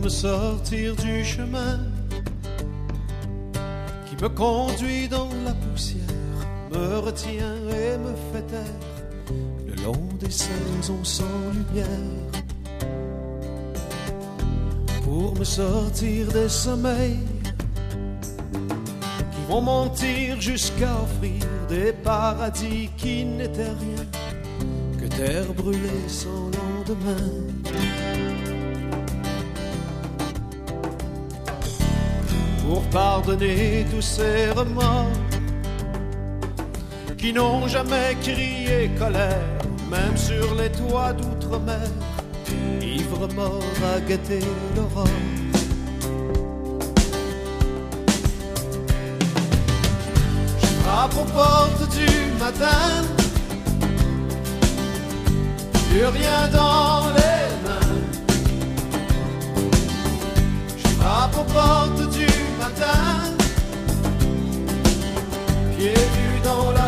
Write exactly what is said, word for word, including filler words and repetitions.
me sortir du chemin qui me conduit dans la poussière, me retient et me fait taire le long des saisons sans lumière. Pour me sortir des sommeils qui vont mentir jusqu'à offrir des paradis qui n'étaient rien que terre brûlée sans lendemain. Pour pardonner tous ces remords qui n'ont jamais crié colère, même sur les toits d'outre-mer, ivre mort à guetter l'aurore. Je frappe aux portes du matin, plus rien dans les mains. Je frappe aux portes du matin, pieds nus dans la